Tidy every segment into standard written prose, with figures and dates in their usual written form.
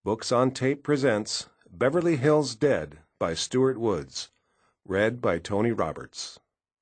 Books on Tape presents Beverly Hills Dead by Stuart Woods. Read by Tony Roberts.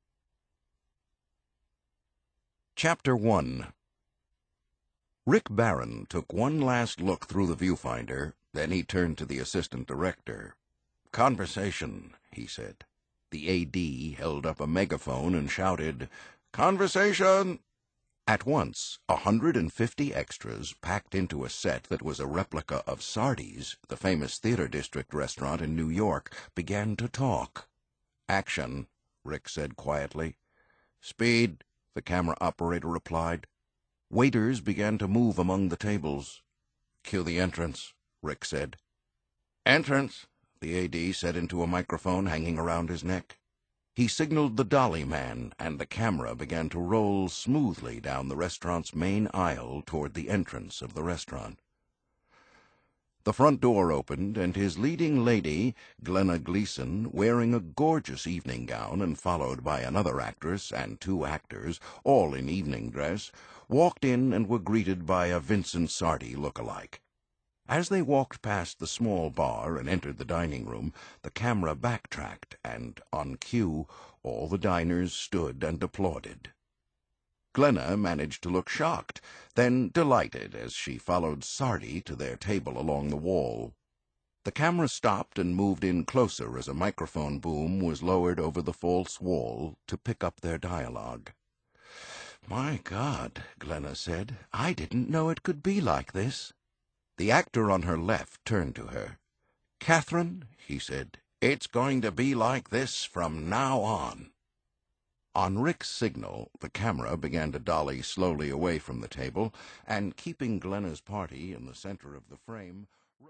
Chapter 1. Rick Barron took one last look through the viewfinder, then he turned to the assistant director. "Conversation," he said. The AD held up a megaphone and shouted, "Conversation!" At once, 150 extras packed into a set that was a replica of Sardi's, the famous theater district restaurant in New York, began to talk. "Action," Rick said quietly. "Speed," the camera operator replied. Waiters began to move among the tables. "Cue the entrance," Rick said. "Entrance," the AD said into a microphone hanging around his neck. He signaled the dolly man, and the camera began to roll smoothly down the restaurant's main aisle toward the entrance of the restaurant. The front door opened, and his leading lady, Glenna Gleason, wearing a gorgeous evening gown and followed by another actress and two actors, all in evening dress, walked in and were greeted by a Vincent Sardi look-alike. As they walked past the small bar and entered the dining room, the camera backtracked, and, on cue, all the diners stood and applauded. Glenna managed to look shocked, then delighted as she followed Sardi to their table along the wall. The camera stopped and moved in closer as a microphone boom was lowered over the false wall to pick up their dialogue. "My God," Glenna said, "I didn't know it could be like this." The actor on her left turned to her. "Catherine," he said, "it's going to be like this from now on." On Rick's signal, the camera began to dolly slowly away from the table, and keeping Glenna's party in the center of the frame,